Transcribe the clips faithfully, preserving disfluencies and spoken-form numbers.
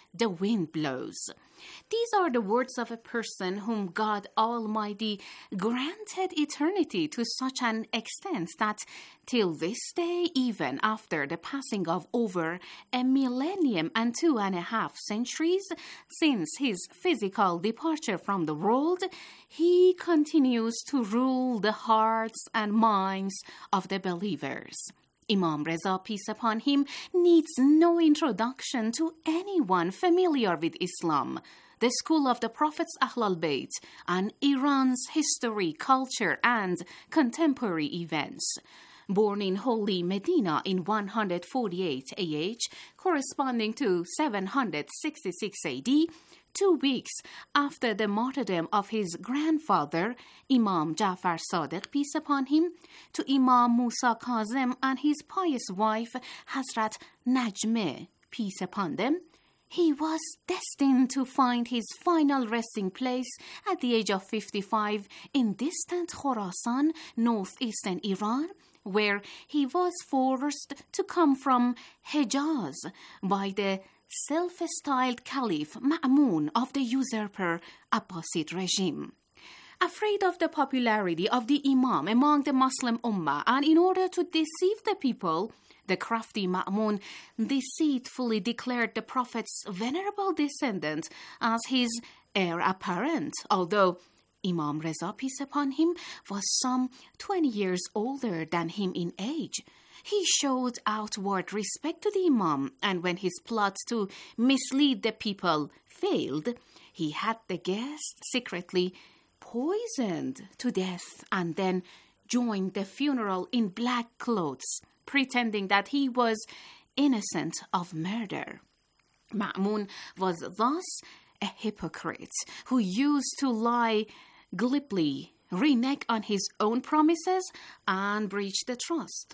the wind blows. These are the words of a person whom God Almighty granted eternity to such an extent that till this day, even after the passing of over a millennium and two and a half centuries since his physical departure from the world, he continues to rule the hearts and minds of the believers. Imam Reza, peace upon him, needs no introduction to anyone familiar with Islam, the school of the Prophet's Ahlul Bayt, and Iran's history, culture, and contemporary events. Born in Holy Medina in one forty-eight A H, corresponding to seven sixty-six A D, two weeks after the martyrdom of his grandfather, Imam Ja'far Sadiq, peace upon him, to Imam Musa Kazem and his pious wife, Hazrat Najmeh, peace upon them, he was destined to find his final resting place at the age of fifty-five in distant Khorasan, northeastern Iran, where he was forced to come from Hejaz by the self-styled Caliph Ma'mun of the usurper Abbasid regime. Afraid of the popularity of the Imam among the Muslim Ummah, and in order to deceive the people, the crafty Ma'mun deceitfully declared the Prophet's venerable descendant as his heir apparent, although Imam Reza, peace upon him, was some twenty years older than him in age. He showed outward respect to the Imam, and when his plot to mislead the people failed, he had the guest secretly poisoned to death and then joined the funeral in black clothes, pretending that he was innocent of murder. Ma'mun was thus a hypocrite who used to lie glibly, renege on his own promises, and breach the trust.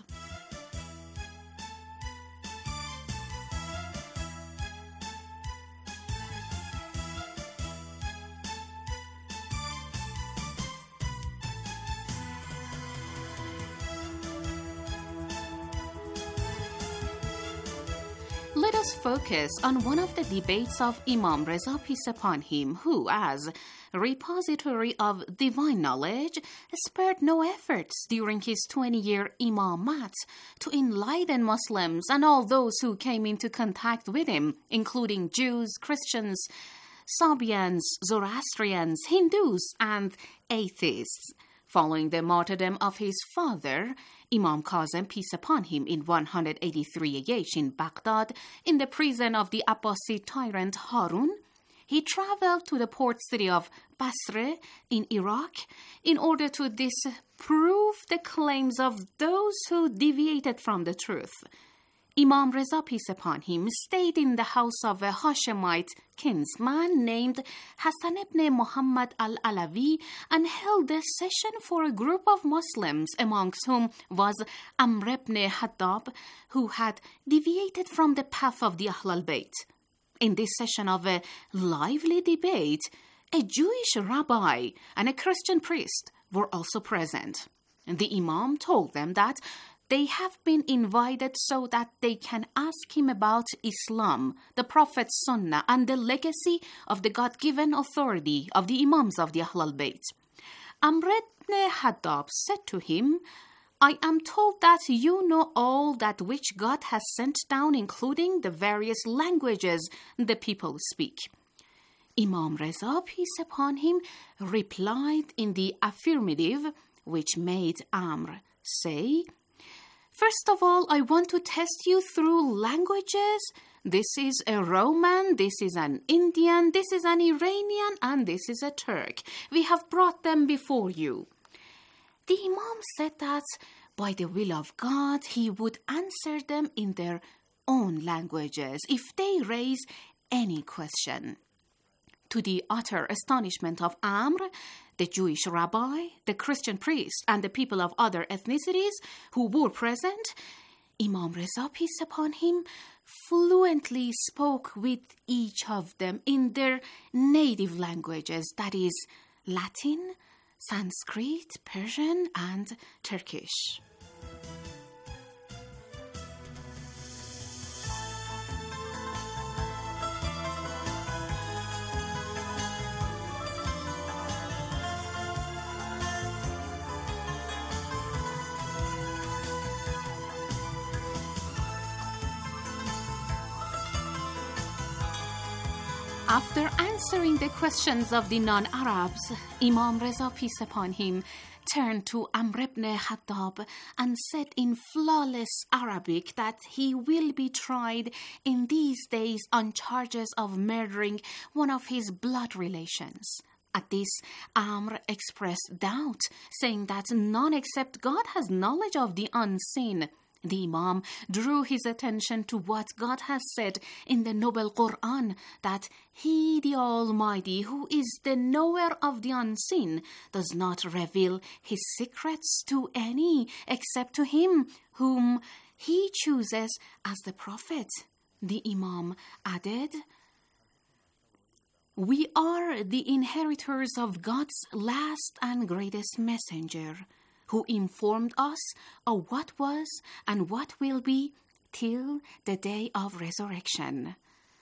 Let us focus on one of the debates of Imam Reza, peace upon him, who, as repository of divine knowledge, spared no efforts during his twenty-year imamat to enlighten Muslims and all those who came into contact with him, including Jews, Christians, Sabians, Zoroastrians, Hindus, and atheists. Following the martyrdom of his father, Imam Kazem, peace upon him, in one eighty-three A H in Baghdad, in the prison of the Abbasid tyrant Harun, he traveled to the port city of Basra in Iraq in order to disprove the claims of those who deviated from the truth. Imam Reza, peace upon him, stayed in the house of a Hashemite kinsman named Hassan ibn Muhammad al-Alawi and held a session for a group of Muslims, amongst whom was Amr ibn Haddab, who had deviated from the path of the Ahlul Bayt. In this session of a lively debate, a Jewish rabbi and a Christian priest were also present. The Imam told them that they have been invited so that they can ask him about Islam, the Prophet's Sunnah, and the legacy of the God-given authority of the Imams of the Ahlul Bayt. Amr ibn Haddab said to him, I am told that you know all that which God has sent down, including the various languages the people speak. Imam Reza, peace upon him, replied in the affirmative, which made Amr say, First of all, I want to test you through languages. This is a Roman, this is an Indian, this is an Iranian, and this is a Turk. We have brought them before you. The Imam said that by the will of God, he would answer them in their own languages if they raise any question. To the utter astonishment of Amr, the Jewish rabbi, the Christian priest, and the people of other ethnicities who were present, Imam Reza, peace upon him, fluently spoke with each of them in their native languages, that is, Latin, Sanskrit, Persian, and Turkish. After answering the questions of the non-Arabs, Imam Reza, peace upon him, turned to Amr ibn Khattab and said in flawless Arabic that he will be tried in these days on charges of murdering one of his blood relations. At this, Amr expressed doubt, saying that none except God has knowledge of the unseen. The Imam drew his attention to what God has said in the Noble Quran, that He, the Almighty, who is the knower of the unseen, does not reveal His secrets to any except to him whom He chooses as the Prophet. The Imam added, "We are the inheritors of God's last and greatest messenger, who informed us of what was and what will be till the day of resurrection."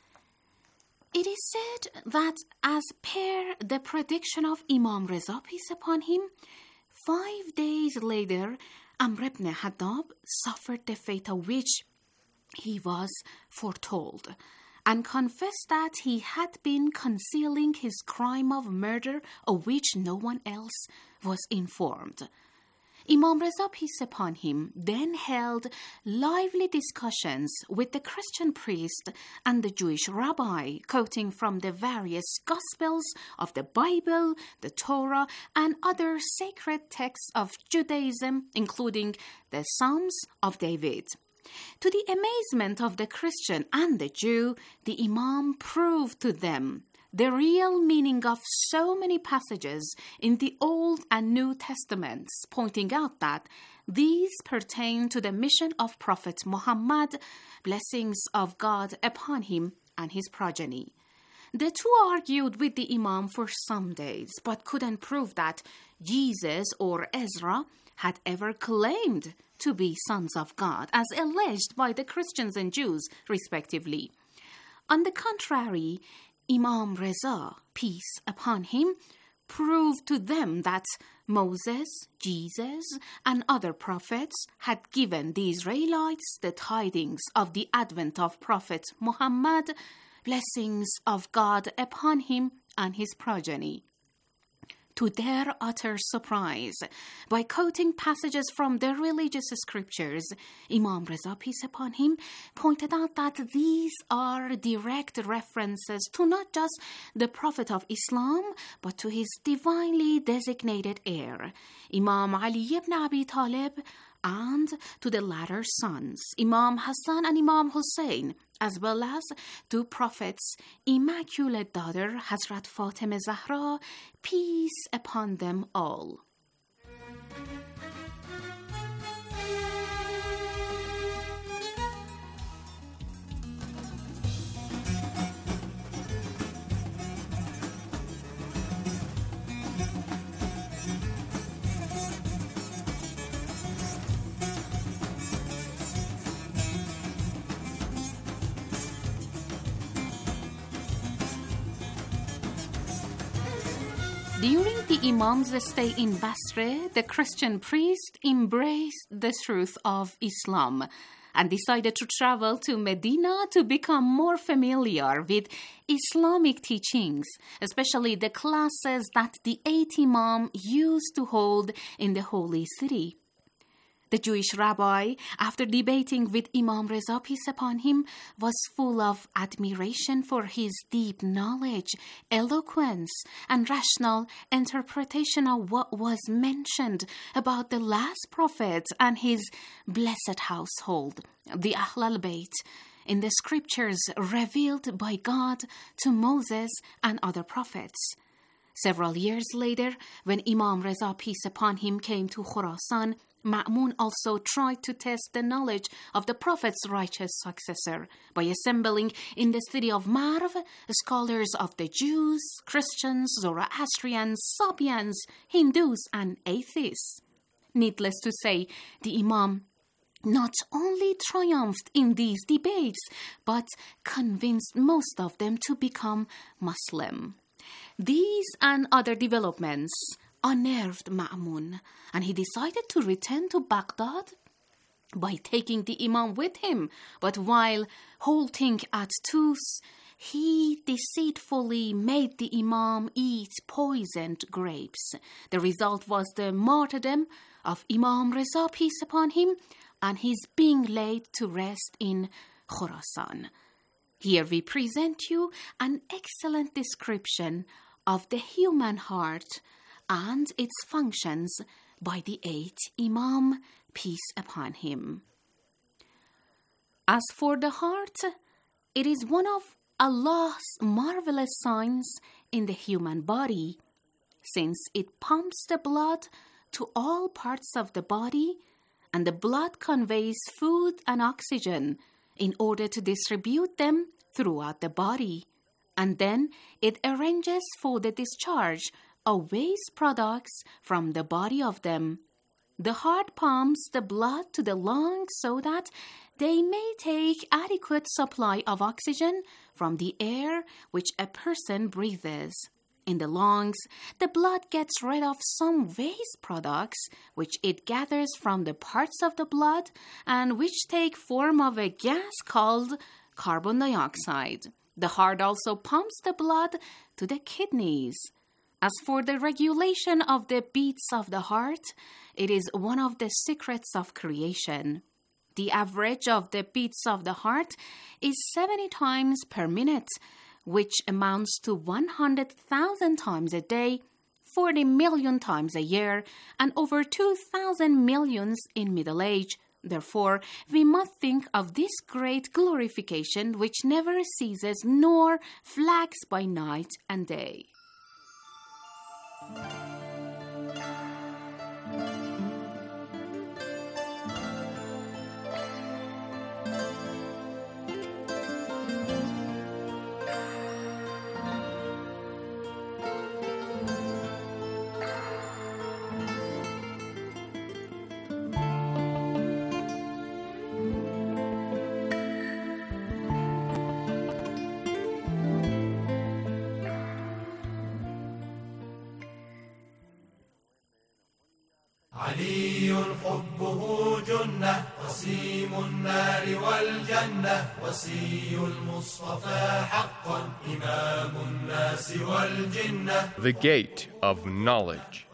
It is said that as per the prediction of Imam Reza, peace upon him, five days later, Amr ibn Khattab suffered the fate of which he was foretold, and confessed that he had been concealing his crime of murder of which no one else was informed. Imam Reza, peace upon him, then held lively discussions with the Christian priest and the Jewish rabbi, quoting from the various Gospels of the Bible, the Torah, and other sacred texts of Judaism, including the Psalms of David. To the amazement of the Christian and the Jew, the Imam proved to them the real meaning of so many passages in the Old and New Testaments, pointing out that these pertain to the mission of Prophet Muhammad, blessings of God upon him and his progeny. The two argued with the Imam for some days, but couldn't prove that Jesus or Ezra had ever claimed to be sons of God, as alleged by the Christians and Jews, respectively. On the contrary, Imam Reza, peace upon him, proved to them that Moses, Jesus, and other prophets had given the Israelites the tidings of the advent of Prophet Muhammad, blessings of God upon him and his progeny. To their utter surprise, by quoting passages from the religious scriptures, Imam Reza, peace upon him, pointed out that these are direct references to not just the Prophet of Islam, but to his divinely designated heir, Imam Ali ibn Abi Talib, and to the latter sons, Imam Hassan and Imam Hussein, as well as to Prophet's immaculate daughter, Hazrat Fatima Zahra, peace upon them all. During the Imam's stay in Basra, the Christian priest embraced the truth of Islam and decided to travel to Medina to become more familiar with Islamic teachings, especially the classes that the eighth Imam used to hold in the holy city. The Jewish rabbi, after debating with Imam Reza, peace upon him, was full of admiration for his deep knowledge, eloquence, and rational interpretation of what was mentioned about the last prophet and his blessed household, the Ahl al-Bayt, in the scriptures revealed by God to Moses and other prophets. Several years later, when Imam Reza, peace upon him, came to Khurasan, Ma'mun also tried to test the knowledge of the Prophet's righteous successor by assembling in the city of Marv scholars of the Jews, Christians, Zoroastrians, Sabians, Hindus, and atheists. Needless to say, the Imam not only triumphed in these debates, but convinced most of them to become Muslim. These and other developments unnerved Ma'mun, and he decided to return to Baghdad by taking the Imam with him. But while halting at Tus, he deceitfully made the Imam eat poisoned grapes. The result was the martyrdom of Imam Reza, peace upon him, and his being laid to rest in Khurasan. Here we present you an excellent description of the human heart and its functions by the eighth Imam, peace upon him. As for the heart, it is one of Allah's marvelous signs in the human body, since it pumps the blood to all parts of the body, and the blood conveys food and oxygen in order to distribute them throughout the body, and then it arranges for the discharge of waste products from the body of them. The heart pumps the blood to the lungs so that they may take adequate supply of oxygen from the air which a person breathes. In the lungs, the blood gets rid of some waste products which it gathers from the parts of the blood and which take form of a gas called carbon dioxide. The heart also pumps the blood to the kidneys. As for the regulation of the beats of the heart, it is one of the secrets of creation. The average of the beats of the heart is seventy times per minute, which amounts to one hundred thousand times a day, forty million times a year, and over two thousand millions in middle age. Therefore, we must think of this great glorification which never ceases nor flags by night and day. علي حبه جنة قسيم النار والجنة وصي المصطفى حقا إمام الناس والجنة. The Gate of Knowledge.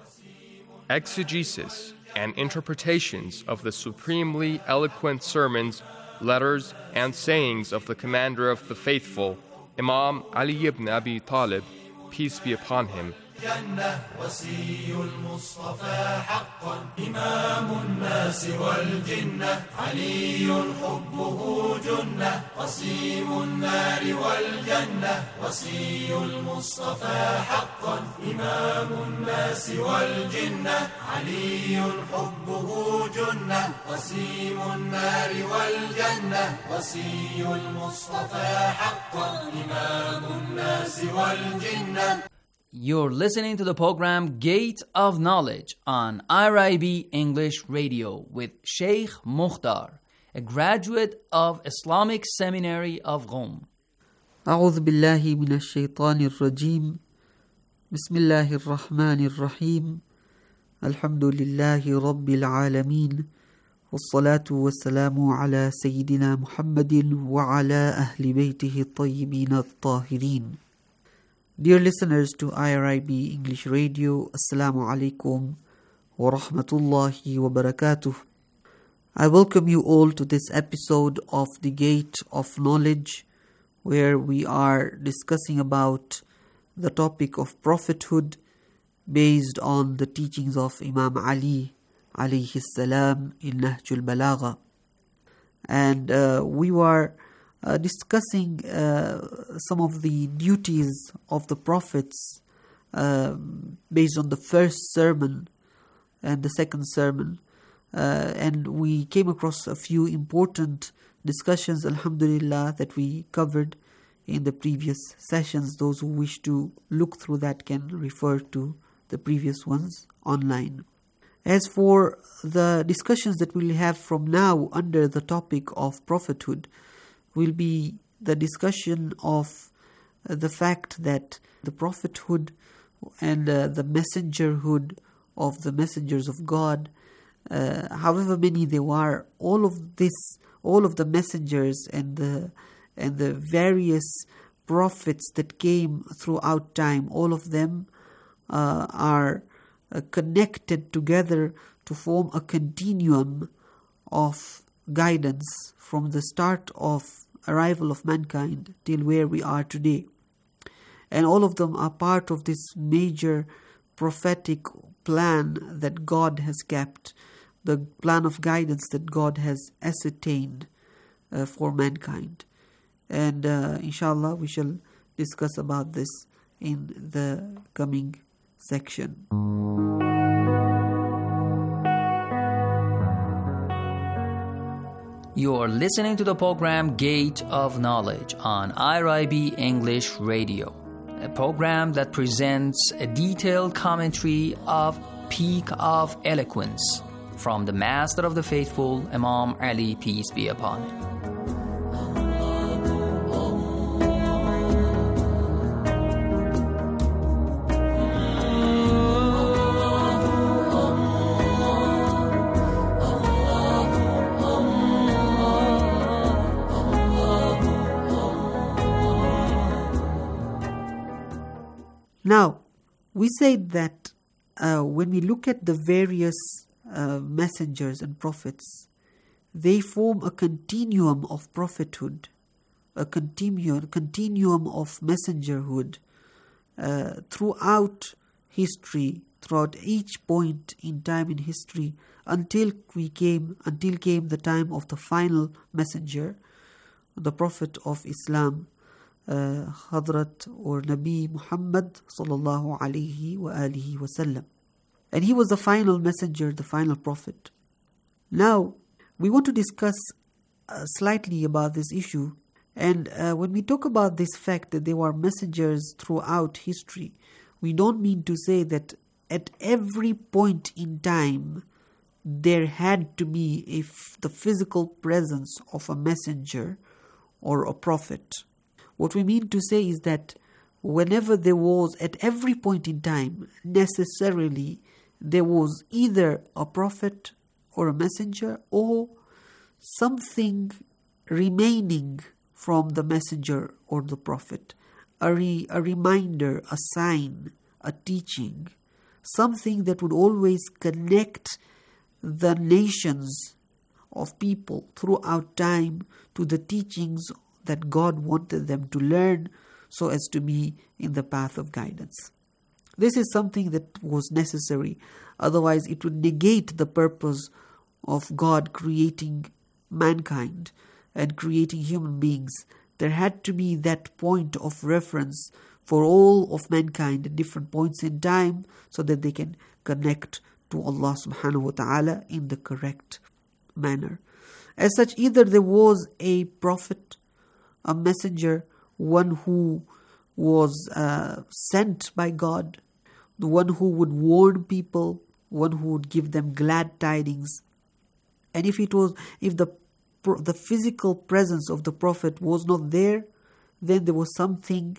Exegesis and interpretations of the supremely eloquent sermons, letters, and sayings of the Commander of the Faithful, Imam Ali ibn Abi Talib, peace be upon him. جنة وصي المصطفى حقا إمام الناس والجنة علي حبه جنة قسيم النار والجنة وصي المصطفى حقا إمام الناس والجنة علي حبه جنة قسيم النار والجنة وصي المصطفى حقا إمام الناس والجنة. You're listening to the program Gate of Knowledge on I R I B English Radio with Sheikh Mukhtar, a graduate of Islamic Seminary of Qom. أعوذ بالله من الشيطان الرجيم بسم الله الرحمن الرحيم الحمد لله رب العالمين والصلاة والسلام على سيدنا محمد وعلى أهل بيته الطيبين الطاهرين. Dear listeners to I R I B English Radio, Assalamu alaikum wa rahmatullahi wa barakatuh. I welcome you all to this episode of The Gate of Knowledge, where we are discussing about the topic of prophethood based on the teachings of Imam Ali alayhi salam in Nahjul Balagha. And uh, we were Uh, discussing uh, some of the duties of the prophets uh, based on the first sermon and the second sermon. Uh, and we came across a few important discussions, alhamdulillah, that we covered in the previous sessions. Those who wish to look through that can refer to the previous ones online. As for the discussions that we'll have from now under the topic of prophethood, will be the discussion of uh, the fact that the prophethood and uh, the messengerhood of the messengers of God, uh, however many there are, all of this, all of the messengers and the and the various prophets that came throughout time, all of them uh, are uh, connected together to form a continuum of guidance from the start of arrival of mankind till where we are today. And all of them are part of this major prophetic plan that God has kept, the plan of guidance that God has ascertained uh, for mankind. And uh, inshallah we shall discuss about this in the coming section. You are listening to the program Gate of Knowledge on I R I B English Radio, a program that presents a detailed commentary of Peak of Eloquence from the Master of the Faithful, Imam Ali, peace be upon him. Now, we said that uh, when we look at the various uh, messengers and prophets, they form a continuum of prophethood, a continuum, continuum of messengerhood uh, throughout history, throughout each point in time in history, until we came, until came the time of the final messenger, the Prophet of Islam, Uh, Hadrat or Nabi Muhammad sallallahu alayhi wa alihi wasallam. And he was the final messenger, the final prophet. Now, we want to discuss uh, slightly about this issue. And uh, when we talk about this fact that there were messengers throughout history, we don't mean to say that at every point in time there had to be a f- the physical presence of a messenger or a prophet. What we mean to say is that whenever there was, at every point in time, necessarily there was either a prophet or a messenger or something remaining from the messenger or the prophet, a, re, a reminder, a sign, a teaching, something that would always connect the nations of people throughout time to the teachings that God wanted them to learn so as to be in the path of guidance. This is something that was necessary. Otherwise, it would negate the purpose of God creating mankind and creating human beings. There had to be that point of reference for all of mankind at different points in time so that they can connect to Allah subhanahu wa ta'ala in the correct manner. As such, either there was a prophet, a messenger, one who was uh, sent by God, the one who would warn people, one who would give them glad tidings. And if it was, if the the physical presence of the prophet was not there, then there was something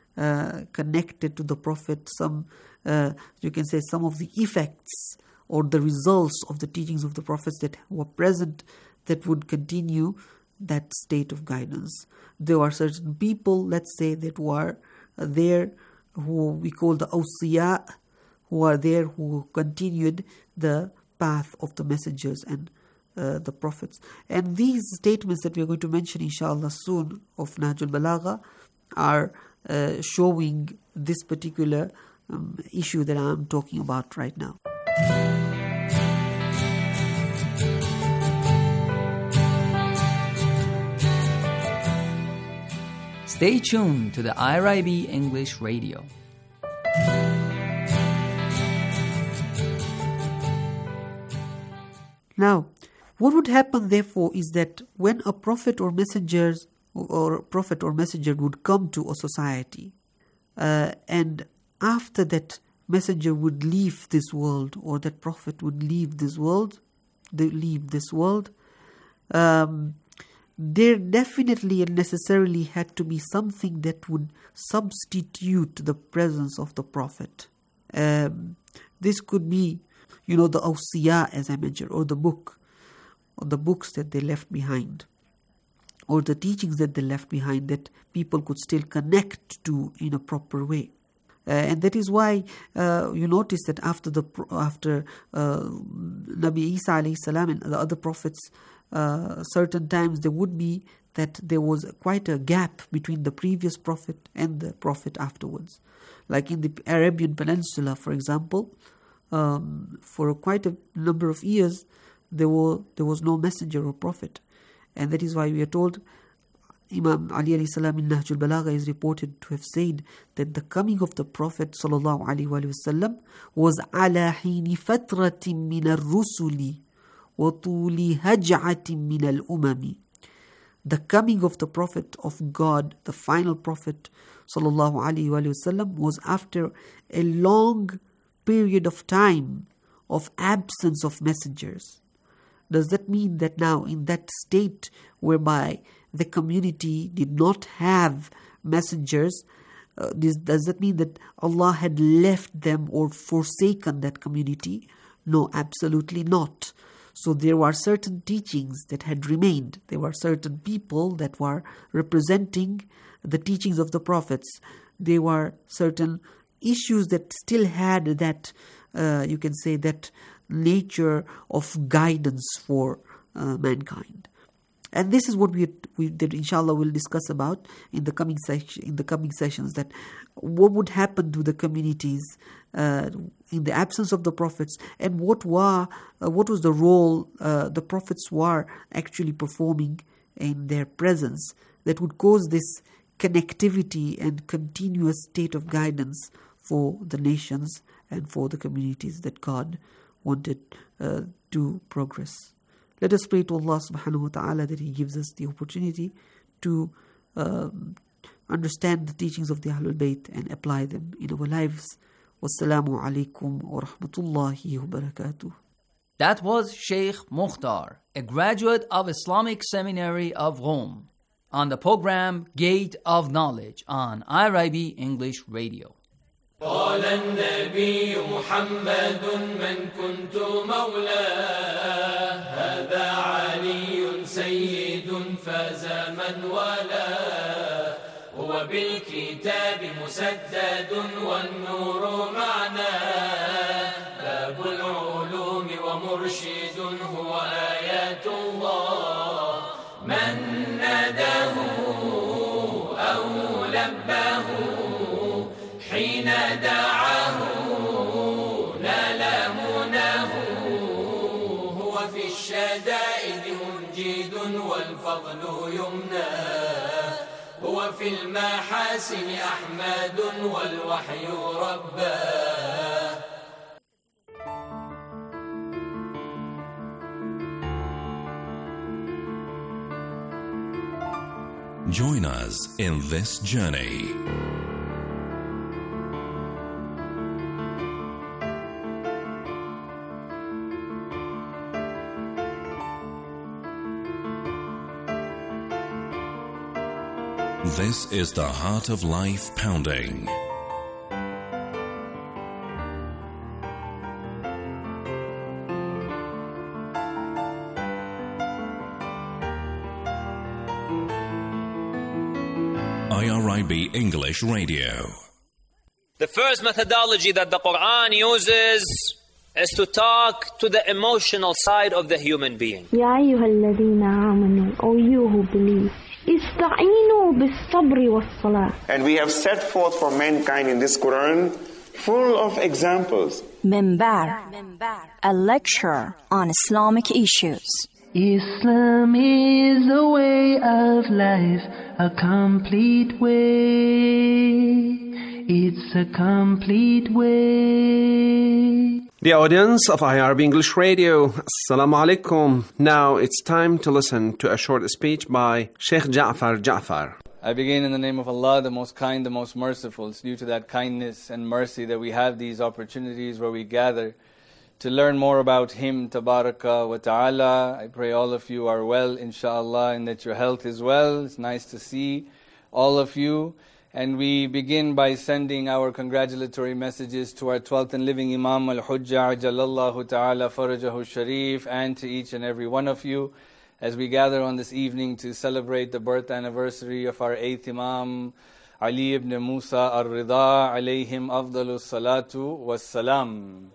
uh, connected to the prophet, some uh, you can say some of the effects or the results of the teachings of the prophets that were present that would continue that state of guidance. There are certain people, let's say, that were there who we call the awsiya, who are there who continued the path of the messengers and uh, the prophets. And these statements that we are going to mention inshallah soon of Nahjul Balagha are uh, showing this particular um, issue that I am talking about right now. Stay tuned to the I R I B English Radio. Now, what would happen therefore is that when a prophet or messengers or prophet or messenger would come to a society, uh, and after that messenger would leave this world, or that prophet would leave this world, they leave this world, um, there definitely and necessarily had to be something that would substitute the presence of the prophet. Um, this could be, you know, the awsiya, as I mentioned, or the book, or the books that they left behind. or the teachings that they left behind that people could still connect to in a proper way. Uh, and that is why uh, you notice that after the after uh, Nabi Isa alayhi salam and the other prophets, uh, certain times there would be that there was quite a gap between the previous prophet and the prophet afterwards. Like in the Arabian Peninsula, for example, um, for quite a number of years, there were there was no messenger or prophet. And that is why we are told, Imam Ali alayhi salam in Nahjul Balagha is reported to have said that the coming of the Prophet sallallahu alaihi wasallam was ala hini fatratin min ar-rusuli wa tuli haj'atin min al-umami. The coming of the Prophet of God, the final Prophet sallallahu alaihi wasallam, was after a long period of time of absence of messengers. Does that mean that now in that state whereby the community did not have messengers, uh, this, does that mean that Allah had left them or forsaken that community? No, absolutely not. So there were certain teachings that had remained. There were certain people that were representing the teachings of the prophets. There were certain issues that still had that, uh, you can say, that nature of guidance for uh, mankind. And this is what we we that inshallah will discuss about in the coming section in the coming sessions, that what would happen to the communities uh, in the absence of the prophets, and what were uh, what was the role uh, the prophets were actually performing in their presence that would cause this connectivity and continuous state of guidance for the nations and for the communities that God wanted uh, to progress. Let us pray to Allah subhanahu wa ta'ala that He gives us the opportunity to um, understand the teachings of the Ahlul Bayt and apply them in our lives. Wassalamu alaikum wa rahmatullahi wa barakatuh. That was Sheikh Mukhtar, a graduate of Islamic Seminary of Rome, on the program Gate of Knowledge on I R I B English Radio. قال النبي محمد من كنت مولاه هذا علي سيد فاز من والاه هو بالكتاب مسدد والنور معناه باب العلوم ومرشد هو آيات الله من ناداه أو لباه حين دعاه نال مناه هو في الشدائد منجد والفضل يمناه هو في المحاسن أحمد والوحي رباه. Join us in this journey. This is the Heart of Life Pounding. I R I B English Radio. The first methodology that the Quran uses is to talk to the emotional side of the human being. يا أيها الذين آمنوا, O you who believe, استعينوا بالصبر والصلاة. And we have set forth for mankind in this Quran full of examples. Minbar, a lecture on Islamic issues. Islam is a way of life, a complete way. It's a complete way. The audience of I R B English Radio, Assalamu alaikum. Now it's time to listen to a short speech by Sheikh Ja'far Ja'far. I begin in the name of Allah, the most kind, the most merciful. It's due to that kindness and mercy that we have these opportunities where we gather to learn more about Him, Tabaraka wa Ta'ala. I pray all of you are well, inshallah, and that your health is well. It's nice to see all of you. And we begin by sending our congratulatory messages to our twelfth and living Imam Al-Hujjah, Ajalallahu Ta'ala Farajahu Sharif, and to each and every one of you. as we gather on this evening to celebrate the birth anniversary of our eighth Imam, Ali ibn Musa al-Rida, alayhim afdalu salatu wassalam.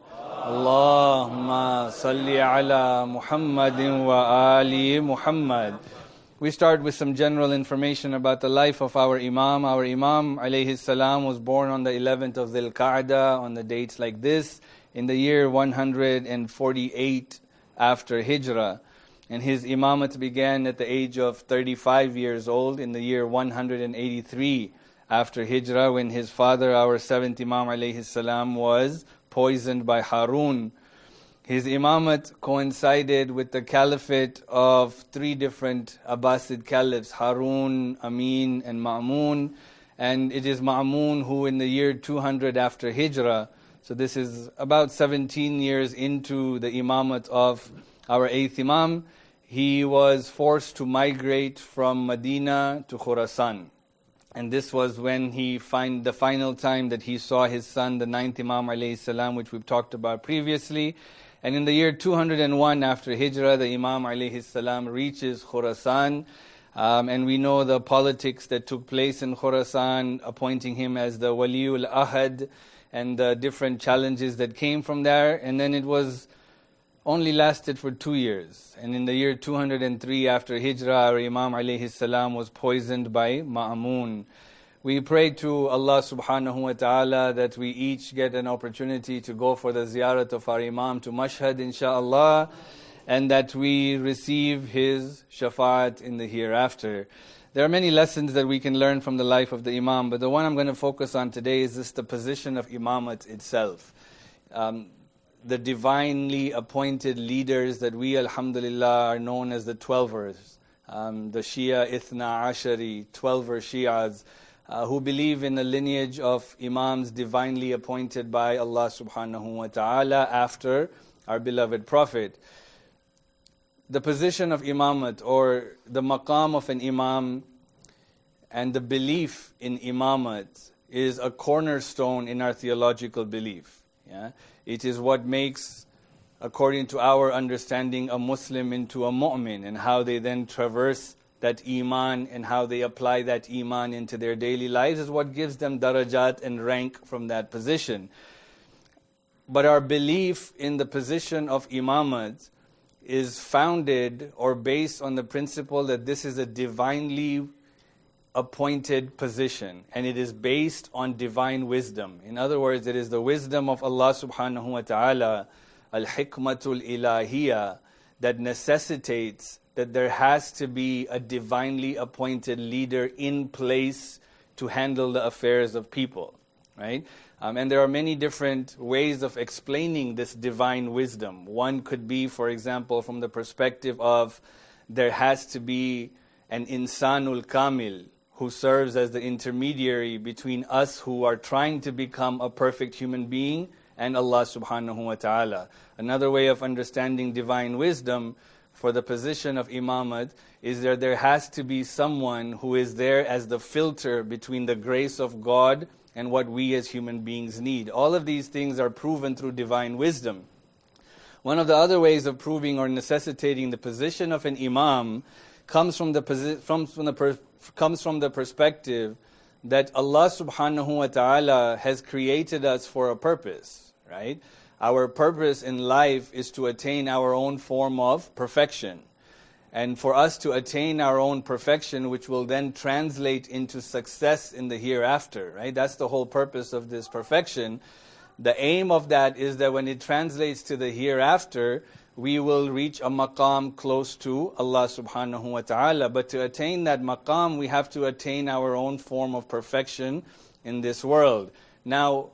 Allahumma salli ala Muhammadin wa ali Muhammad. We start with some general information about the life of our Imam. Our Imam, alayhi salam, was born on the eleventh of Dhul Qa'dah, on the dates like this, in the year one hundred forty-eight after Hijrah. And his Imamat began at the age of thirty-five years old, in the year one hundred eighty-three after Hijrah, when his father, our seventh Imam, alayhi salam, was poisoned by Harun. His Imamat coincided with the caliphate of three different Abbasid caliphs, Harun, Amin, and Ma'mun. And it is Ma'mun who in the year two hundred after Hijrah, so this is about seventeen years into the Imamat of our eighth Imam, he was forced to migrate from Medina to Khurasan. And this was when he find the final time that he saw his son, the ninth Imam alayhi salam, which we've talked about previously. And in the year two hundred one after Hijrah, the Imam alayhi salam reaches Khurasan. Um, and we know the politics that took place in Khurasan, appointing him as the Waliul Ahad, and the different challenges that came from there. And then it was only lasted for two years. And in the year two hundred three after Hijrah, our Imam alayhi salam was poisoned by Ma'mun. We pray to Allah subhanahu wa ta'ala that we each get an opportunity to go for the ziyarat of our Imam to Mashhad, insha'Allah, and that we receive his shafa'at in the hereafter. There are many lessons that we can learn from the life of the Imam, but the one I'm going to focus on today is just the position of Imamat itself. Um, the divinely appointed leaders that we, alhamdulillah, are known as the Twelvers, um, the Shia Ithna Ashari, Twelver Shias, Uh, who believe in the lineage of Imams divinely appointed by Allah subhanahu wa ta'ala after our beloved Prophet. The position of Imamat, or the maqam of an Imam, and the belief in Imamat is a cornerstone in our theological belief. Yeah? It is what makes, according to our understanding, a Muslim into a mu'min, and how they then traverse that iman and how they apply that iman into their daily lives is what gives them darajat and rank from that position. But our belief in the position of imamat is founded or based on the principle that this is a divinely appointed position, and it is based on divine wisdom. In other words, it is the wisdom of Allah subhanahu wa ta'ala, al-hikmatul ilahiyya, that necessitates that there has to be a divinely appointed leader in place to handle the affairs of people, right? Um, and there are many different ways of explaining this divine wisdom. One could be, for example, from the perspective of there has to be an insanul kamil who serves as the intermediary between us who are trying to become a perfect human being and Allah subhanahu wa ta'ala. Another way of understanding divine wisdom for the position of imamat is that there has to be someone who is there as the filter between the grace of God and what we as human beings need. All of these things are proven through divine wisdom. One of the other ways of proving or necessitating the position of an imam comes from the posi- from, from the per- comes from the perspective that Allah subhanahu wa ta'ala has created us for a purpose, right? Our purpose in life is to attain our own form of perfection. And for us to attain our own perfection, which will then translate into success in the hereafter, right? That's the whole purpose of this perfection. The aim of that is that when it translates to the hereafter, we will reach a maqam close to Allah subhanahu wa ta'ala. But to attain that maqam, we have to attain our own form of perfection in this world. Now,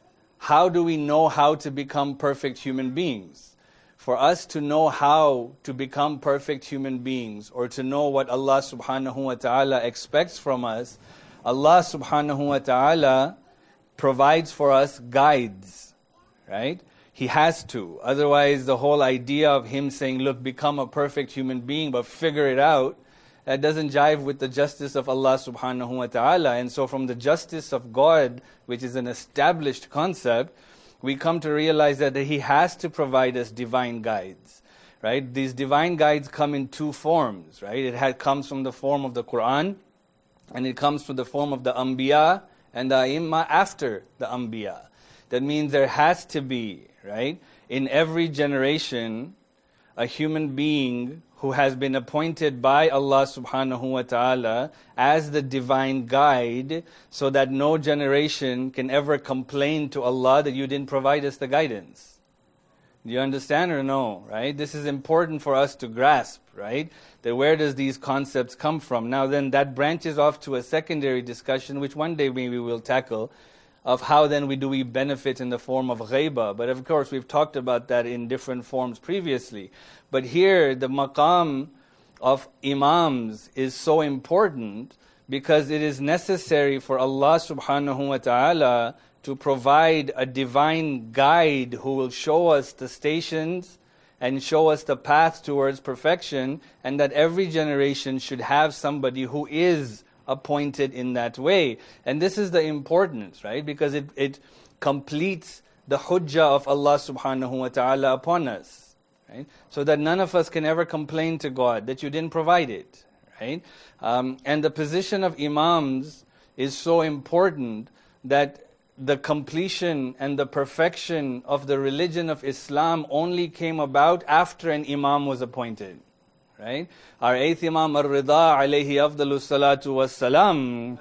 how do we know how to become perfect human beings? For us to know how to become perfect human beings, or to know what Allah subhanahu wa ta'ala expects from us, Allah subhanahu wa ta'ala provides for us guides, right? He has to. Otherwise, the whole idea of Him saying, look, become a perfect human being, but figure it out, that doesn't jive with the justice of Allah subhanahu wa ta'ala. And so from the justice of God, which is an established concept, we come to realize that He has to provide us divine guides. right? These divine guides come in two forms, right? It had, comes from the form of the Quran, and it comes from the form of the Anbiya and the Aimma after the Anbiya. That means there has to be, right, in every generation, a human being who has been appointed by Allah subhanahu wa ta'ala as the divine guide, so that no generation can ever complain to Allah that you didn't provide us the guidance. Do you understand or no, right? This is important for us to grasp, right? That where does these concepts come from? Now then, that branches off to a secondary discussion, which one day maybe we'll tackle, of how then we do we benefit in the form of ghaiba. But of course, we've talked about that in different forms previously. But here, the maqam of imams is so important because it is necessary for Allah subhanahu wa ta'ala to provide a divine guide who will show us the stations and show us the path towards perfection, and that every generation should have somebody who is appointed in that way. And this is the importance, right? Because it, it completes the hujjah of Allah subhanahu wa ta'ala upon us, right? So that none of us can ever complain to God that you didn't provide it, right? Um, and the position of imams is so important that the completion and the perfection of the religion of Islam only came about after an imam was appointed. Right? Our eighth Imam Ar-Rida alayhi afdalu salatu wassalam.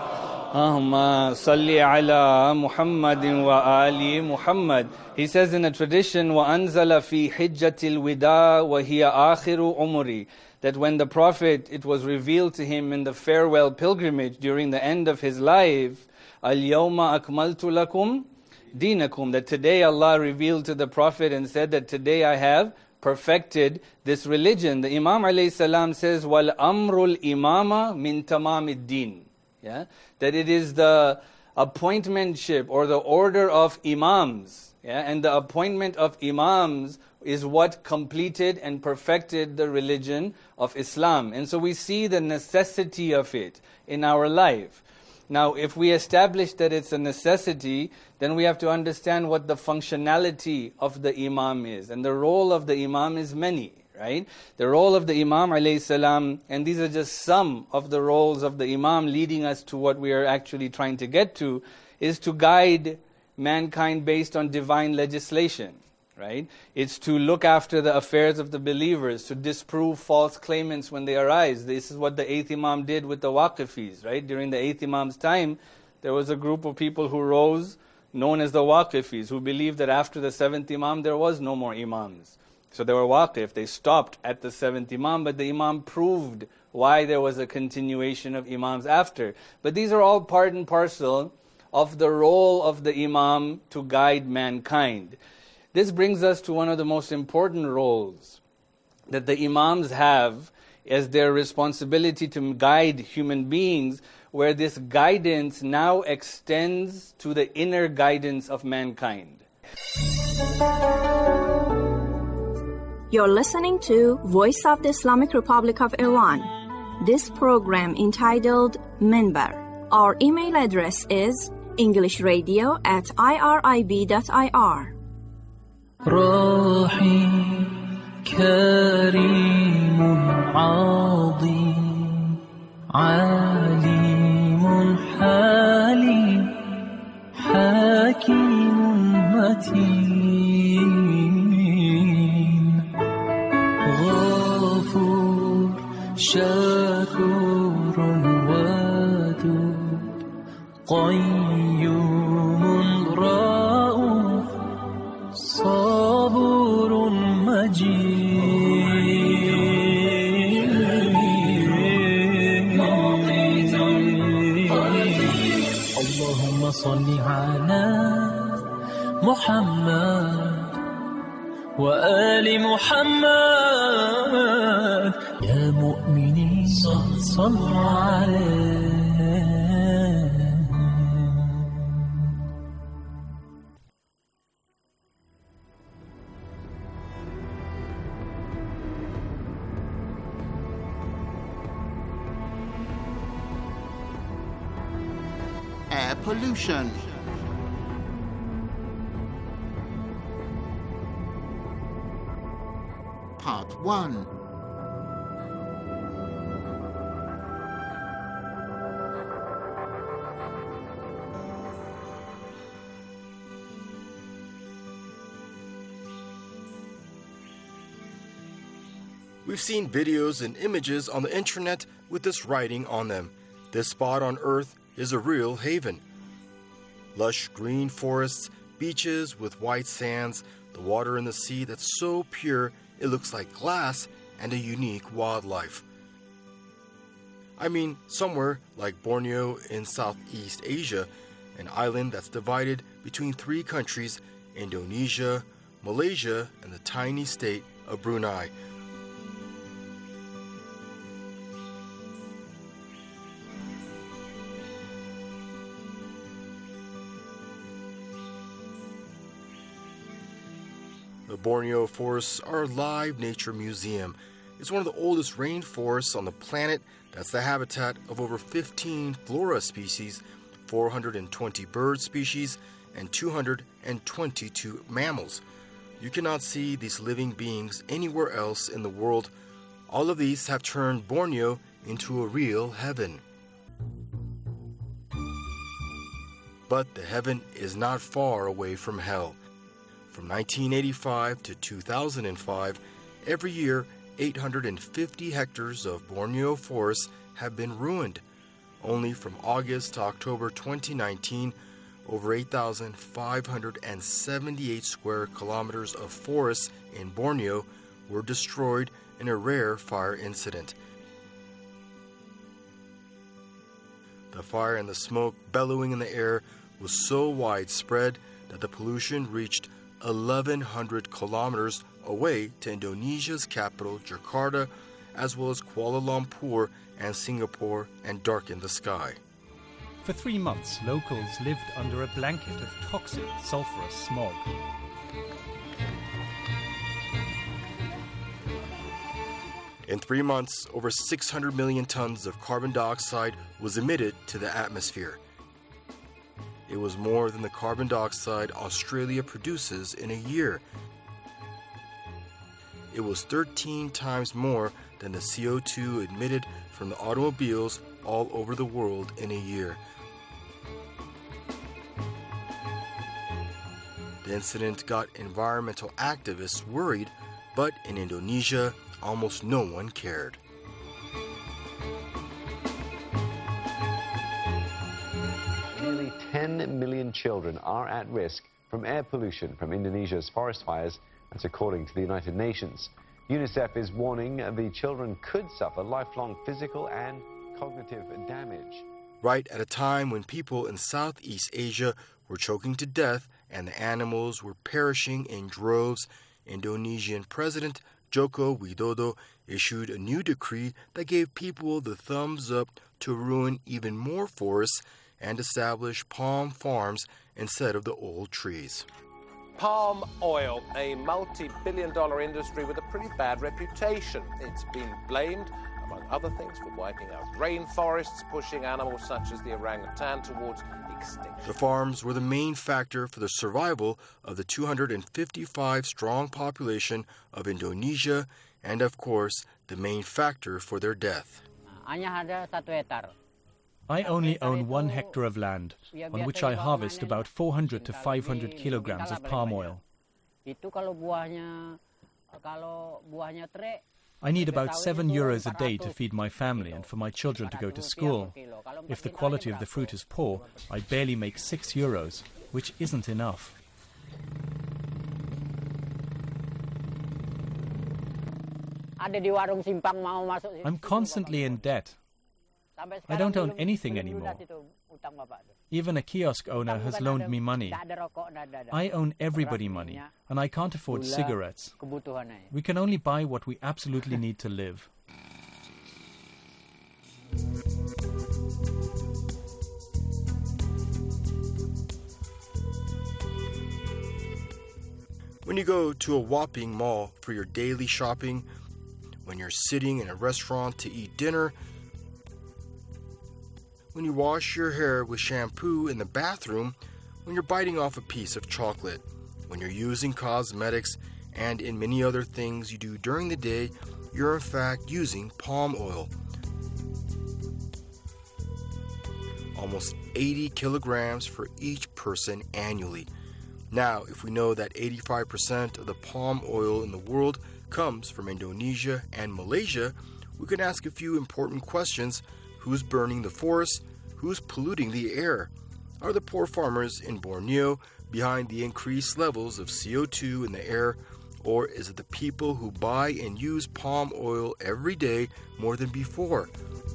Allahumma salli ala Muhammadin wa ali Muhammad. He says in a tradition, wa anzala fi hijjatil wida wa hiya akhiru umri, that when the Prophet, it was revealed to him in the farewell pilgrimage during the end of his life, al-yawma akmaltu lakum dinakum, that today Allah revealed to the Prophet and said that today I have perfected this religion. The Imam alayhi salam says, wal amrul imama min tamamid din. Yeah? That it is the appointmentship or the order of imams. Yeah? And the appointment of imams is what completed and perfected the religion of Islam. And so we see the necessity of it in our life. Now, if we establish that it's a necessity, then we have to understand what the functionality of the imam is. And the role of the imam is many, right? The role of the imam alayhi salam, and these are just some of the roles of the imam leading us to what we are actually trying to get to, is to guide mankind based on divine legislation. Right? It's to look after the affairs of the believers, to disprove false claimants when they arise. This is what the eighth Imam did with the Waqifis, right? During the eighth Imam's time, there was a group of people who rose, known as the Waqifis, who believed that after the seventh Imam, there was no more Imams. So they were Waqif. They stopped at the seventh Imam, but the Imam proved why there was a continuation of Imams after. But these are all part and parcel of the role of the Imam to guide mankind. This brings us to one of the most important roles that the imams have as their responsibility to guide human beings, where this guidance now extends to the inner guidance of mankind. You're listening to Voice of the Islamic Republic of Iran. This program entitled Minbar. Our email address is englishradio at irib dot ir. روحي كريم عظيم عليم حليم حكيم متين غفور شكور ودود قيوم رؤوف صبور مجيد اللهم صل على محمد وآل محمد يا مؤمنين صلوا عليه. Air pollution. Part one. We've seen videos and images on the internet with this writing on them. This spot on Earth is a real haven. Lush green forests, beaches with white sands, the water in the sea that's so pure it looks like glass, and a unique wildlife. I mean, somewhere like Borneo in Southeast Asia, an island that's divided between three countries, Indonesia, Malaysia, and the tiny state of Brunei. The Borneo forests are a live nature museum. It's one of the oldest rainforests on the planet that's the habitat of over fifteen flora species, four hundred twenty bird species, and two hundred twenty-two mammals. You cannot see these living beings anywhere else in the world. All of these have turned Borneo into a real heaven. But the heaven is not far away from hell. From nineteen eighty-five to two thousand five, every year, eight hundred fifty hectares of Borneo forests have been ruined. Only from August to October twenty nineteen, over eight thousand five hundred seventy-eight square kilometers of forests in Borneo were destroyed in a rare fire incident. The fire and the smoke bellowing in the air was so widespread that the pollution reached eleven hundred kilometers away to Indonesia's capital, Jakarta, as well as Kuala Lumpur and Singapore, and darkened the sky. For three months, locals lived under a blanket of toxic, sulfurous smog. In three months, over six hundred million tons of carbon dioxide was emitted to the atmosphere. It was more than the carbon dioxide Australia produces in a year. It was thirteen times more than the C O two emitted from the automobiles all over the world in a year. The incident got environmental activists worried, but in Indonesia, almost no one cared. Nearly ten million children are at risk from air pollution from Indonesia's forest fires. That's according to the United Nations. UNICEF is warning the children could suffer lifelong physical and cognitive damage. Right at a time when people in Southeast Asia were choking to death and the animals were perishing in droves, Indonesian President Joko Widodo issued a new decree that gave people the thumbs up to ruin even more forests and establish palm farms instead of the old trees. Palm oil, a multi-billion dollar industry with a pretty bad reputation. It's been blamed, among other things, for wiping out rainforests, pushing animals such as the orangutan towards extinction. The farms were the main factor for the survival of the two hundred fifty-five strong population of Indonesia, and of course, the main factor for their death. I only own one hectare of land, on which I harvest about four hundred to five hundred kilograms of palm oil. I need about seven euros a day to feed my family and for my children to go to school. If the quality of the fruit is poor, I barely make six euros, which isn't enough. I'm constantly in debt. I don't own anything anymore. Even a kiosk owner has loaned me money. I own everybody money, and I can't afford cigarettes. We can only buy what we absolutely need to live. When you go to a whopping mall for your daily shopping, when you're sitting in a restaurant to eat dinner, when you wash your hair with shampoo in the bathroom, when you're biting off a piece of chocolate, when you're using cosmetics, and in many other things you do during the day, you're in fact using palm oil. Almost eighty kilograms for each person annually. Now, if we know that eighty-five percent of the palm oil in the world comes from Indonesia and Malaysia, we can ask a few important questions. Who's burning the forest? Who's polluting the air? Are the poor farmers in Borneo behind the increased levels of C O two in the air? Or is it the people who buy and use palm oil every day more than before?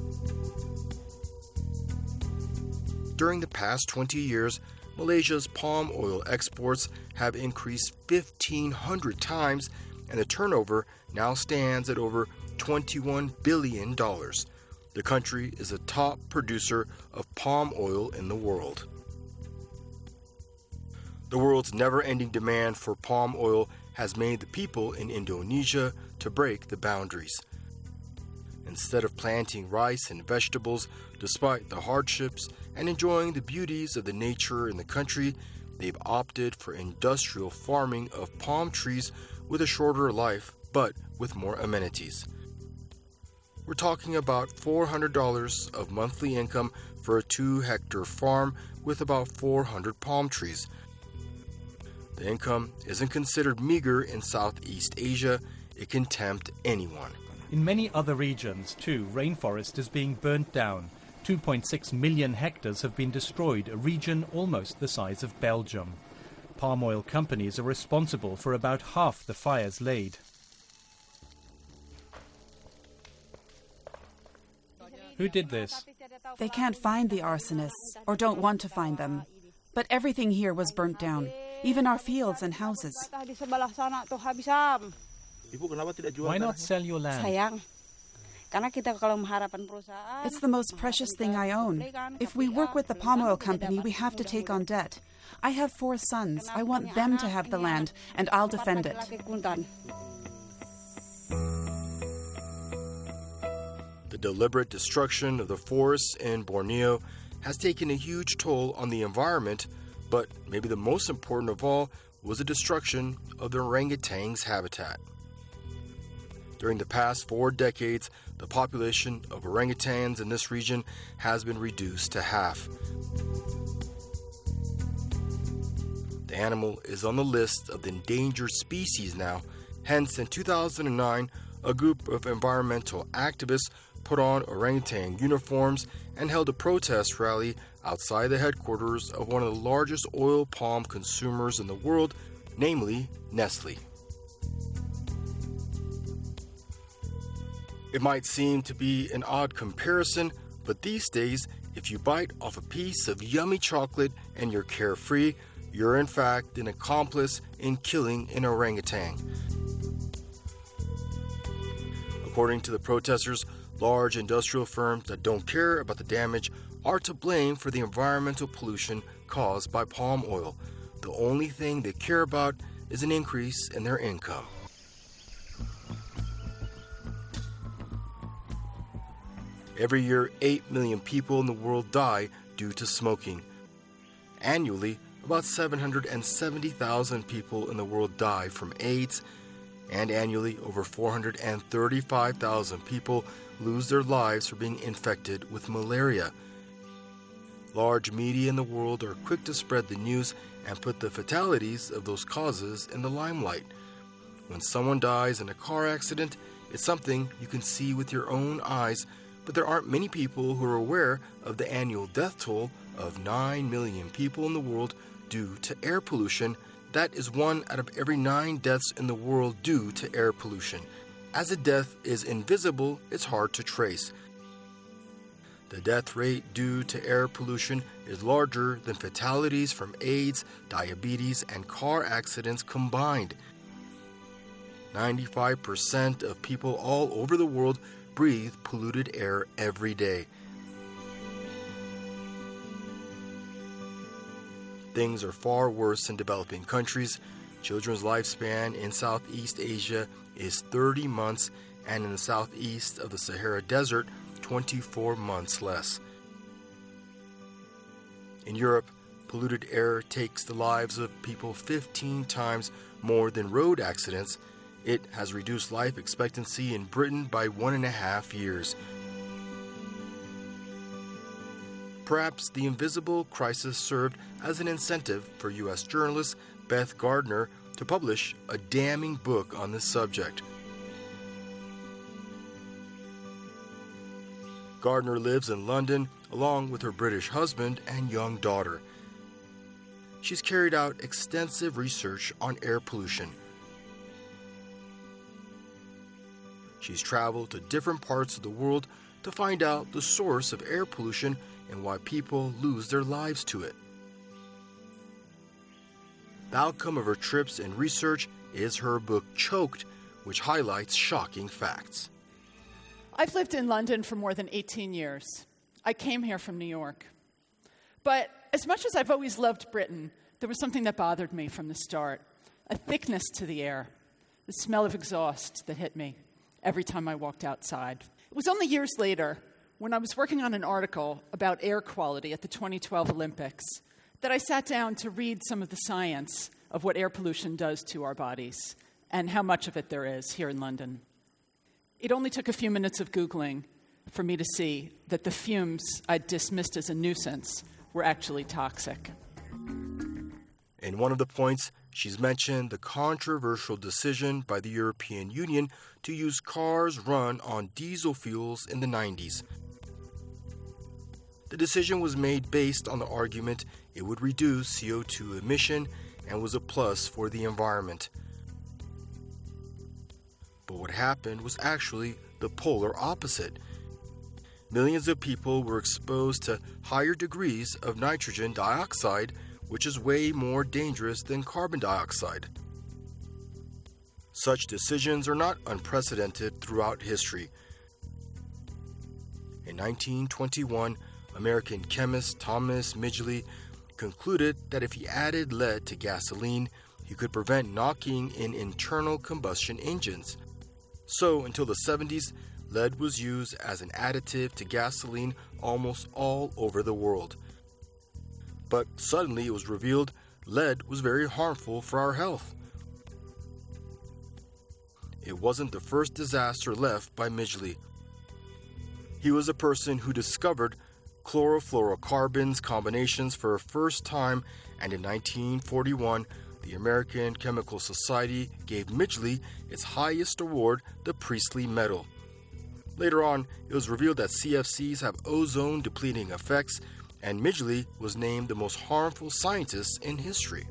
During the past twenty years, Malaysia's palm oil exports have increased fifteen hundred times, and the turnover now stands at over twenty-one billion dollars. The country is a top producer of palm oil in the world. The world's never-ending demand for palm oil has made the people in Indonesia to break the boundaries. Instead of planting rice and vegetables, despite the hardships, and enjoying the beauties of the nature in the country, they've opted for industrial farming of palm trees with a shorter life, but with more amenities. We're talking about four hundred dollars of monthly income for a two-hectare farm with about four hundred palm trees. The income isn't considered meager in Southeast Asia. It can tempt anyone. In many other regions, too, rainforest is being burnt down. two point six million hectares have been destroyed, a region almost the size of Belgium. Palm oil companies are responsible for about half the fires laid. Who did this? They can't find the arsonists, or don't want to find them. But everything here was burnt down, even our fields and houses. Why not sell your land? It's the most precious thing I own. If we work with the palm oil company, we have to take on debt. I have four sons. I want them to have the land, and I'll defend it. The deliberate destruction of the forests in Borneo has taken a huge toll on the environment, but maybe the most important of all was the destruction of the orangutan's habitat. During the past four decades, the population of orangutans in this region has been reduced to half. The animal is on the list of the endangered species now. Hence, in two thousand nine, a group of environmental activists put on orangutan uniforms and held a protest rally outside the headquarters of one of the largest oil palm consumers in the world, namely Nestle. It might seem to be an odd comparison, but these days, if you bite off a piece of yummy chocolate and you're carefree, you're in fact an accomplice in killing an orangutan. According to the protesters, large industrial firms that don't care about the damage are to blame for the environmental pollution caused by palm oil. The only thing they care about is an increase in their income. Every year, eight million people in the world die due to smoking. Annually, about seven hundred seventy thousand people in the world die from AIDS, and annually, over four hundred thirty-five thousand people lose their lives for being infected with malaria. Large media in the world are quick to spread the news and put the fatalities of those causes in the limelight. When someone dies in a car accident, it's something you can see with your own eyes, but there aren't many people who are aware of the annual death toll of nine million people in the world due to air pollution. That is one out of every nine deaths in the world due to air pollution. As a death is invisible, it's hard to trace. The death rate due to air pollution is larger than fatalities from AIDS, diabetes, and car accidents combined. ninety-five percent of people all over the world breathe polluted air every day. Things are far worse in developing countries. Children's lifespan in Southeast Asia is thirty months, and in the southeast of the Sahara Desert, twenty-four months less. In Europe, polluted air takes the lives of people fifteen times more than road accidents, it has reduced life expectancy in Britain by one and a half years. Perhaps the invisible crisis served as an incentive for U S journalist Beth Gardner to publish a damning book on this subject. Gardner lives in London along with her British husband and young daughter. She's carried out extensive research on air pollution. She's traveled to different parts of the world to find out the source of air pollution and why people lose their lives to it. The outcome of her trips and research is her book Choked, which highlights shocking facts. I've lived in London for more than eighteen years. I came here from New York. But as much as I've always loved Britain, there was something that bothered me from the start, a thickness to the air, the smell of exhaust that hit me every time I walked outside. It was only years later, when I was working on an article about air quality at the twenty twelve Olympics, that I sat down to read some of the science of what air pollution does to our bodies and how much of it there is here in London. It only took a few minutes of Googling for me to see that the fumes I'd dismissed as a nuisance were actually toxic. In one of the points, she's mentioned the controversial decision by the European Union to use cars run on diesel fuels in the nineties. The decision was made based on the argument it would reduce C O two emission and was a plus for the environment. But what happened was actually the polar opposite. Millions of people were exposed to higher degrees of nitrogen dioxide, which is way more dangerous than carbon dioxide. Such decisions are not unprecedented throughout history. In nineteen twenty-one, American chemist Thomas Midgley concluded that if he added lead to gasoline, he could prevent knocking in internal combustion engines. So, until the seventies, lead was used as an additive to gasoline almost all over the world. But suddenly it was revealed lead was very harmful for our health. It wasn't the first disaster left by Midgley. He was a person who discovered chlorofluorocarbons combinations for the first time, and in nineteen forty-one, the American Chemical Society gave Midgley its highest award, the Priestley Medal. Later on, it was revealed that C F Cs have ozone-depleting effects, and Midgley was named the most harmful scientist in history.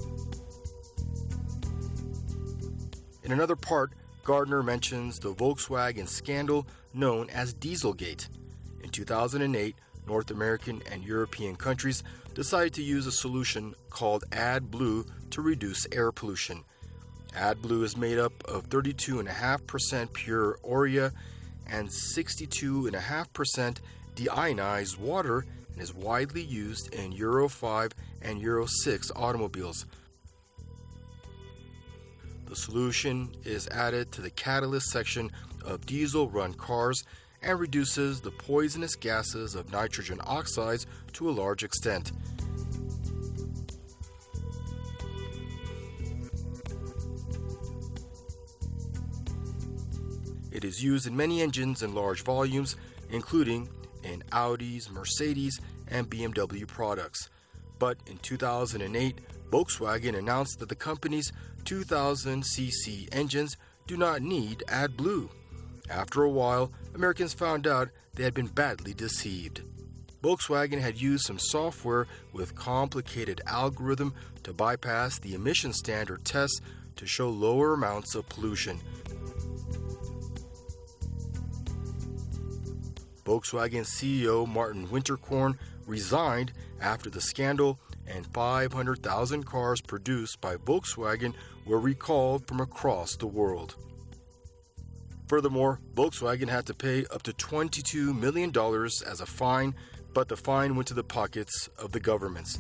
In another part, Gardner mentions the Volkswagen scandal known as Dieselgate. In two thousand eight, North American and European countries decided to use a solution called AdBlue to reduce air pollution. AdBlue is made up of thirty-two point five percent pure urea and sixty-two point five percent deionized water and is widely used in Euro five and Euro six automobiles. The solution is added to the catalyst section of diesel-run cars and reduces the poisonous gases of nitrogen oxides to a large extent. It is used in many engines in large volumes, including in Audis, Mercedes, and B M W products. But in two thousand eight, Volkswagen announced that the company's two thousand c c engines do not need AdBlue. After a while, Americans found out they had been badly deceived. Volkswagen had used some software with complicated algorithm to bypass the emission standard tests to show lower amounts of pollution. Volkswagen C E O Martin Winterkorn resigned after the scandal, and five hundred thousand cars produced by Volkswagen were recalled from across the world. Furthermore, Volkswagen had to pay up to twenty-two million dollars as a fine, but the fine went to the pockets of the governments.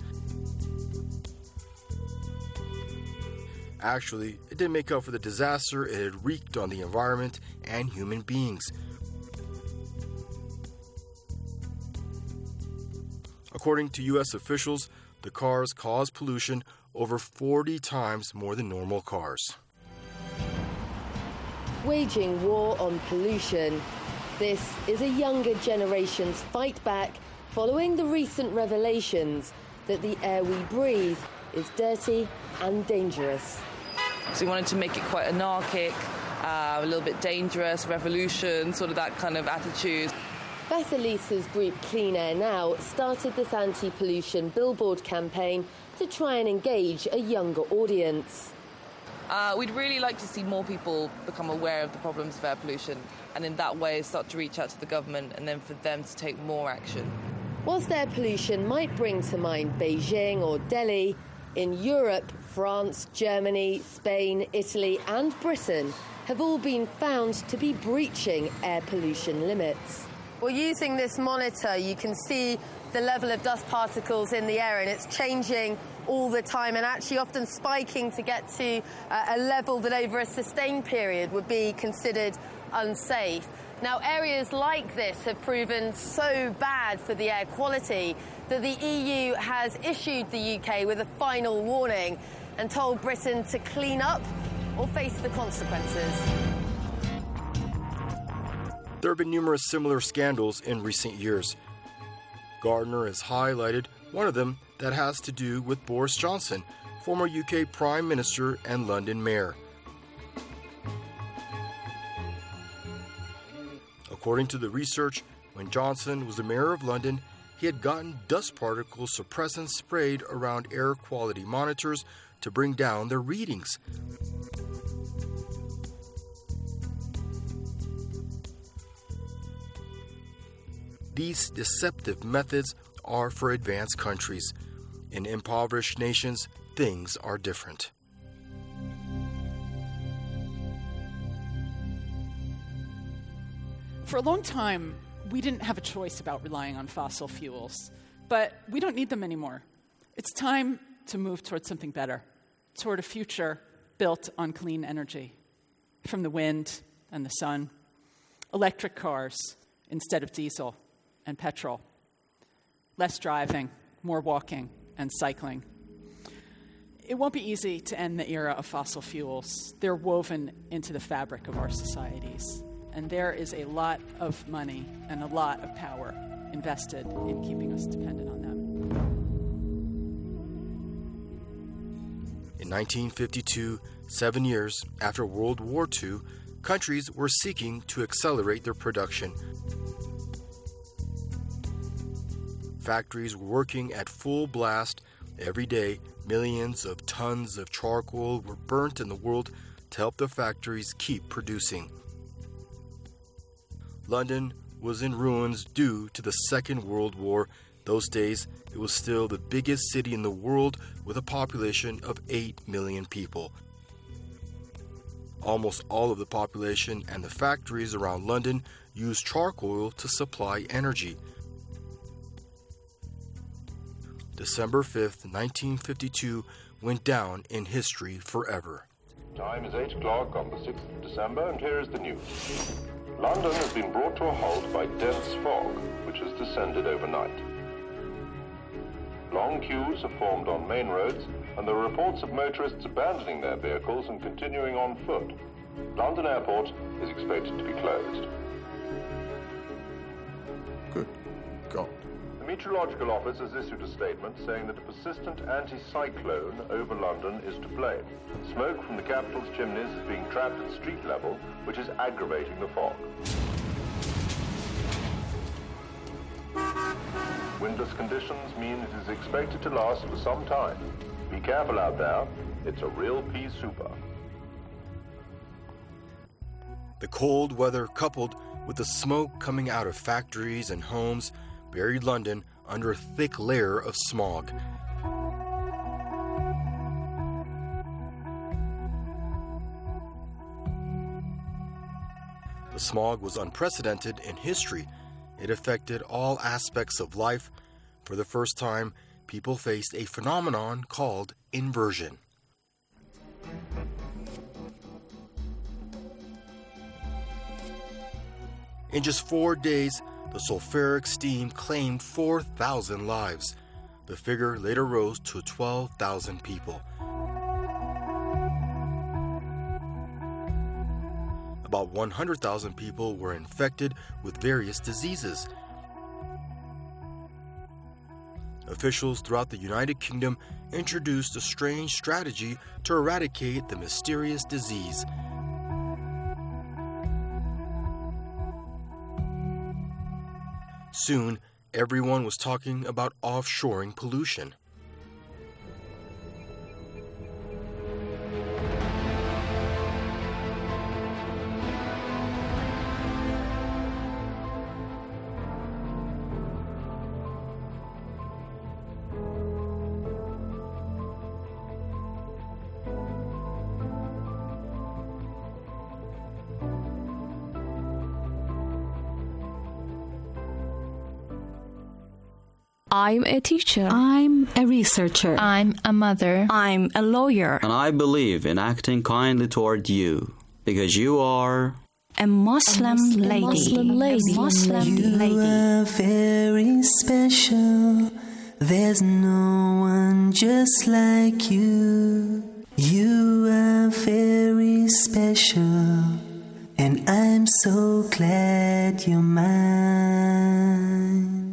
Actually, it didn't make up for the disaster it had wreaked on the environment and human beings. According to U S officials, The cars cause pollution over forty times more than normal cars. Waging war on pollution. This is a younger generation's fight back following the recent revelations that the air we breathe is dirty and dangerous. So we wanted to make it quite anarchic, uh, a little bit dangerous, revolution, sort of that kind of attitude. Vasilisa's group Clean Air Now started this anti-pollution billboard campaign to try and engage a younger audience. Uh, we'd really like to see more people become aware of the problems of air pollution and in that way start to reach out to the government and then for them to take more action. Whilst air pollution might bring to mind Beijing or Delhi, in Europe, France, Germany, Spain, Italy and Britain have all been found to be breaching air pollution limits. Well, using this monitor, you can see the level of dust particles in the air, and it's changing all the time and actually often spiking to get to uh, a level that over a sustained period would be considered unsafe. Now, areas like this have proven so bad for the air quality that the E U has issued the U K with a final warning and told Britain to clean up or face the consequences. There have been numerous similar scandals in recent years. Gardner has highlighted one of them that has to do with Boris Johnson, former U K Prime Minister and London Mayor. According to the research, when Johnson was the Mayor of London, he had gotten dust particle suppressants sprayed around air quality monitors to bring down their readings. These deceptive methods are for advanced countries. In impoverished nations, things are different. For a long time, we didn't have a choice about relying on fossil fuels, but we don't need them anymore. It's time to move towards something better, toward a future built on clean energy, from the wind and the sun, electric cars instead of diesel and petrol, less driving, more walking and cycling. It won't be easy to end the era of fossil fuels. They're woven into the fabric of our societies. And there is a lot of money and a lot of power invested in keeping us dependent on them. In nineteen fifty-two, seven years after World War Two, countries were seeking to accelerate their production. Factories were working at full blast. Every day, millions of tons of charcoal were burnt in the world to help the factories keep producing. London was in ruins due to the Second World War. Those days, it was still the biggest city in the world with a population of eight million people. Almost all of the population and the factories around London used charcoal to supply energy. December fifth, nineteen fifty-two went down in history forever. Time is eight o'clock on the sixth of December, and here is the news. London has been brought to a halt by dense fog, which has descended overnight. Long queues have formed on main roads, and there are reports of motorists abandoning their vehicles and continuing on foot. London Airport is expected to be closed. Good God. The Meteorological Office has issued a statement saying that a persistent anticyclone over London is to blame. Smoke from the capital's chimneys is being trapped at street level, which is aggravating the fog. Windless conditions mean it is expected to last for some time. Be careful out there. It's a real pea souper. The cold weather, coupled with the smoke coming out of factories and homes, buried London under a thick layer of smog. The smog was unprecedented in history. It affected all aspects of life. For the first time, people faced a phenomenon called inversion. In just four days, the sulfuric steam claimed four thousand lives. The figure later rose to twelve thousand people. About one hundred thousand people were infected with various diseases. Officials throughout the United Kingdom introduced a strange strategy to eradicate the mysterious disease. Soon, everyone was talking about offshoring pollution. I'm a teacher. I'm a researcher. I'm a mother. I'm a lawyer. And I believe in acting kindly toward you, because you are a Muslim, a Muslim lady. Muslim lady. A Muslim you lady. are very special. There's no one just like you. You are very special, and I'm so glad you're mine.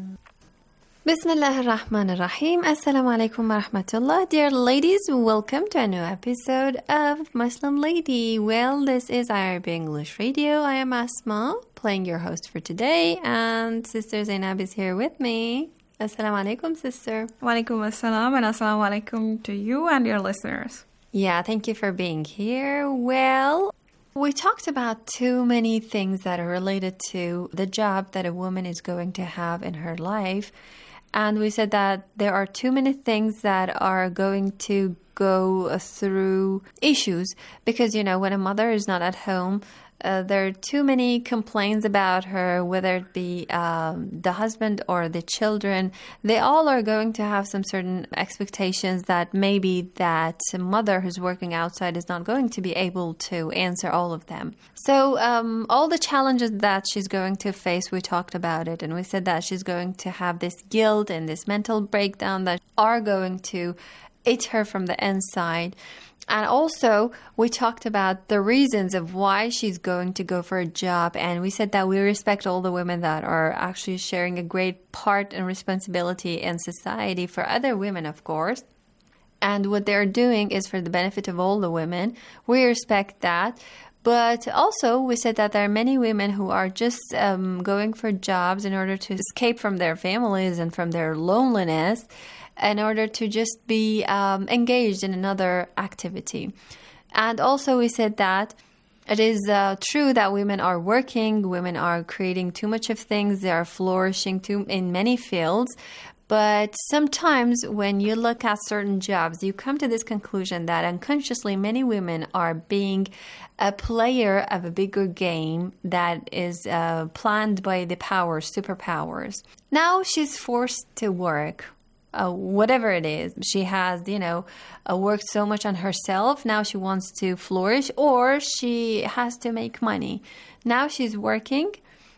Bismillah ar-Rahman ar-Rahim. Assalamu alaikum wa rahmatullah. Dear ladies, welcome to a new episode of Muslim Lady. Well, this is I R B English Radio. I am Asma, playing your host for today, and Sister Zainab is here with me. Assalamu alaikum, sister. Wa alaikum assalam, and assalamu alaikum to you and your listeners. Yeah, thank you for being here. Well, we talked about too many things that are related to the job that a woman is going to have in her life. And we said that there are too many things that are going to go through issues because, you know, when a mother is not at home, uh, there are too many complaints about her, whether it be um, the husband or the children. They all are going to have some certain expectations that maybe that mother who's working outside is not going to be able to answer all of them. So um, all the challenges that she's going to face, we talked about it, and we said that she's going to have this guilt and this mental breakdown that are going to eat her from the inside. And also, we talked about the reasons of why she's going to go for a job. And we said that we respect all the women that are actually sharing a great part and responsibility in society for other women, of course. And what they're doing is for the benefit of all the women. We respect that. But also, we said that there are many women who are just um, going for jobs in order to escape from their families and from their loneliness, in order to just be um, engaged in another activity. And also we said that it is uh, true that women are working, women are creating too much of things, they are flourishing too in many fields. But sometimes when you look at certain jobs, you come to this conclusion that unconsciously many women are being a player of a bigger game that is uh, planned by the powers, superpowers. Now she's forced to work. Uh, whatever it is, she has, you know, uh, worked so much on herself. Now she wants to flourish, or she has to make money. Now she's working,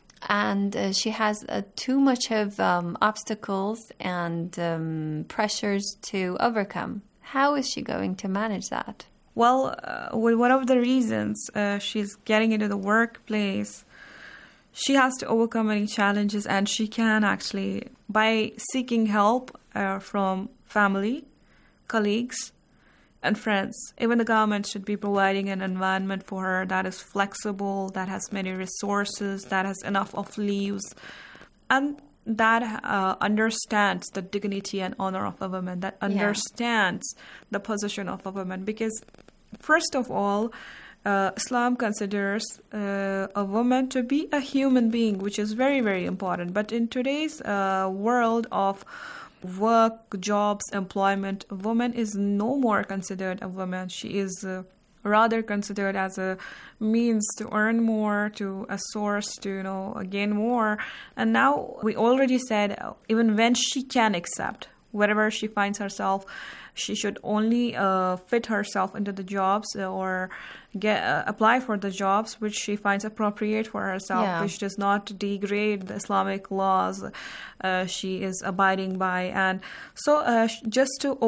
and uh, she has uh, too much of um, obstacles and um, pressures to overcome. How is she going to manage that? Well, uh, with one of the reasons uh, she's getting into the workplace, she has to overcome any challenges, and she can actually, by seeking help uh, from family, colleagues, and friends. Even the government should be providing an environment for her that is flexible, that has many resources, that has enough of leaves, and that uh, understands the dignity and honor of a woman, that understands yeah. the position of a woman. Because, first of all, Uh, Islam considers uh, a woman to be a human being, which is very, very important. But in today's uh, world of work, jobs, employment, a woman is no more considered a woman. She is uh, rather considered as a means to earn more, to a source to, you know, gain more. And now we already said, even when she can accept, wherever she finds herself, she should only uh, fit herself into the jobs or get uh, apply for the jobs which she finds appropriate for herself, Yeah. which does not degrade the Islamic laws uh, she is abiding by. And so uh, sh- just to